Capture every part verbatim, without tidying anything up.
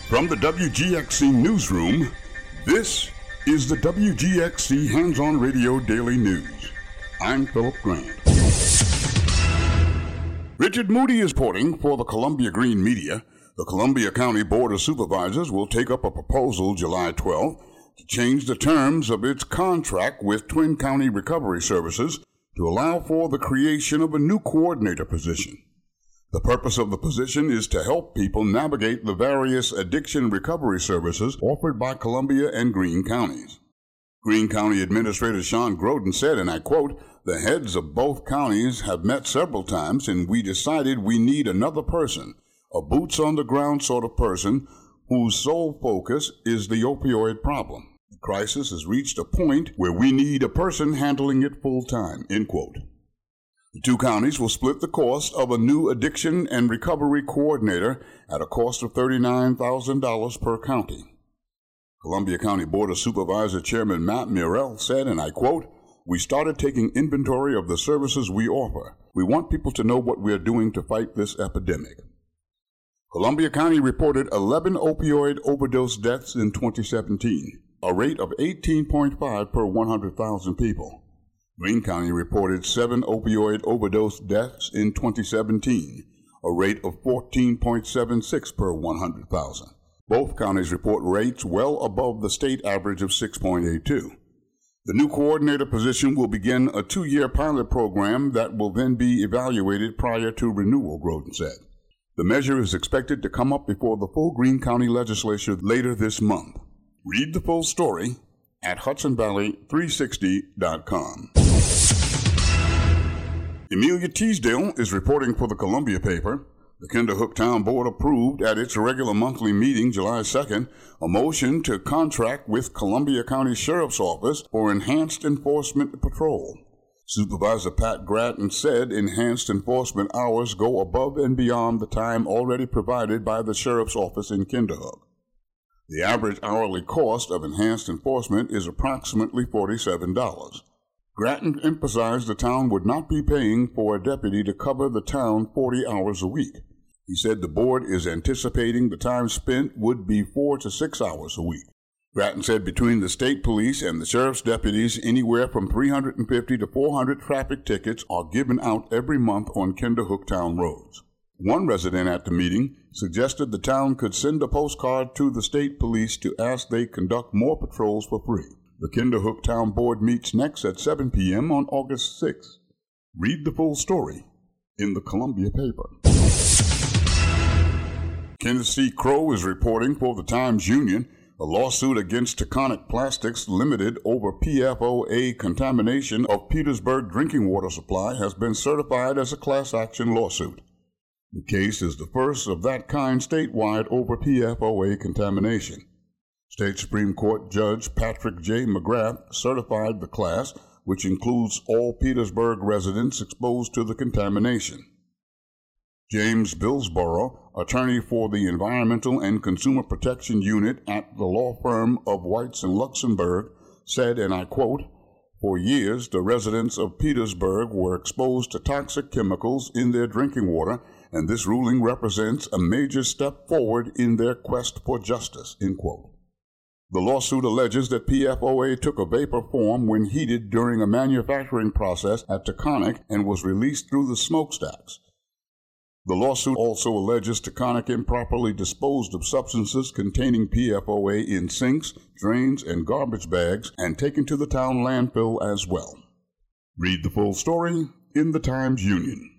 From the W G X C Newsroom, this is the W G X C Hands-On Radio Daily News. I'm Philip Grant. Richard Moody is reporting for the Columbia Green Media. The Columbia County Board of Supervisors will take up a proposal July twelfth to change the terms of its contract with Twin County Recovery Services to allow for the creation of a new coordinator position. The purpose of the position is to help people navigate the various addiction recovery services offered by Columbia and Greene counties. Greene County Administrator Sean Groden said, and I quote, "The heads of both counties have met several times and we decided we need another person, a boots-on-the-ground sort of person whose sole focus is the opioid problem. The crisis has reached a point where we need a person handling it full-time," end quote. The two counties will split the cost of a new addiction and recovery coordinator at a cost of thirty-nine thousand dollars per county. Columbia County Board of Supervisor Chairman Matt Murrell said, and I quote, "We started taking inventory of the services we offer. We want people to know what we are doing to fight this epidemic." Columbia County reported eleven opioid overdose deaths in twenty seventeen, a rate of eighteen point five per one hundred thousand people. Greene County reported seven opioid overdose deaths in twenty seventeen, a rate of fourteen point seven six per one hundred thousand. Both counties report rates well above the state average of six point eight two. The new coordinator position will begin a two-year pilot program that will then be evaluated prior to renewal, Groden said. The measure is expected to come up before the full Greene County legislature later this month. Read the full story at Hudson Valley three sixty dot com. Amelia Teasdale is reporting for the Columbia paper. The Kinderhook Town Board approved at its regular monthly meeting July second a motion to contract with Columbia County Sheriff's Office for enhanced enforcement patrol. Supervisor Pat Gratton said enhanced enforcement hours go above and beyond the time already provided by the Sheriff's Office in Kinderhook. The average hourly cost of enhanced enforcement is approximately forty-seven dollars. Gratton emphasized the town would not be paying for a deputy to cover the town forty hours a week. He said the board is anticipating the time spent would be four to six hours a week. Gratton said between the state police and the sheriff's deputies, anywhere from three hundred fifty to four hundred traffic tickets are given out every month on Kinderhook Town roads. One resident at the meeting suggested the town could send a postcard to the state police to ask they conduct more patrols for free. The Kinderhook Town Board meets next at seven p.m. on August sixth. Read the full story in the Columbia paper. Kenneth C. Crow is reporting for the Times-Union. A lawsuit against Taconic Plastics Limited over P F O A contamination of Petersburg drinking water supply has been certified as a class action lawsuit. The case is the first of that kind statewide over P F O A contamination. State Supreme Court Judge Patrick J. McGrath certified the class, which includes all Petersburg residents exposed to the contamination. James Billsborough, attorney for the Environmental and Consumer Protection Unit at the law firm of Whites and Luxembourg, said, and I quote, "For years, the residents of Petersburg were exposed to toxic chemicals in their drinking water, and this ruling represents a major step forward in their quest for justice," end quote. The lawsuit alleges that P F O A took a vapor form when heated during a manufacturing process at Taconic and was released through the smokestacks. The lawsuit also alleges Taconic improperly disposed of substances containing P F O A in sinks, drains, and garbage bags and taken to the town landfill as well. Read the full story in the Times-Union.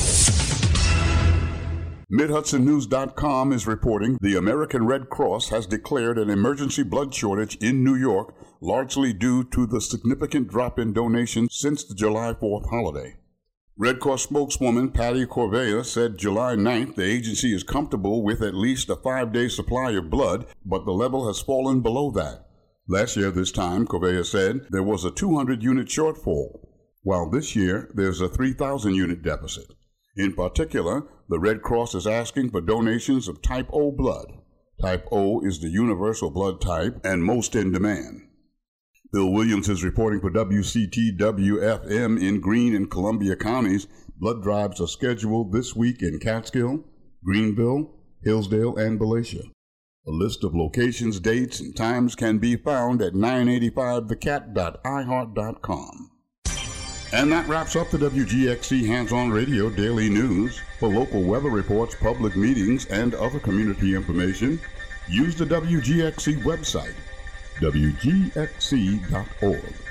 Mid Hudson News dot com is reporting the American Red Cross has declared an emergency blood shortage in New York, largely due to the significant drop in donations since the July fourth holiday. Red Cross spokeswoman Patty Corvea said July ninth the agency is comfortable with at least a five-day supply of blood, but the level has fallen below that. Last year this time, Corvea said, there was a two hundred unit shortfall, while this year there's a three thousand unit deficit. In particular, the Red Cross is asking for donations of Type O blood. Type O is the universal blood type and most in demand. Bill Williams is reporting for W C T W F M in Greene and Columbia counties. Blood drives are scheduled this week in Catskill, Greenville, Hillsdale, and Balatia. A list of locations, dates, and times can be found at nine eighty-five the cat dot i heart dot com. And that wraps up the W G X C Hands-On Radio Daily News. For local weather reports, public meetings, and other community information, use the W G X C website, W G X C dot org.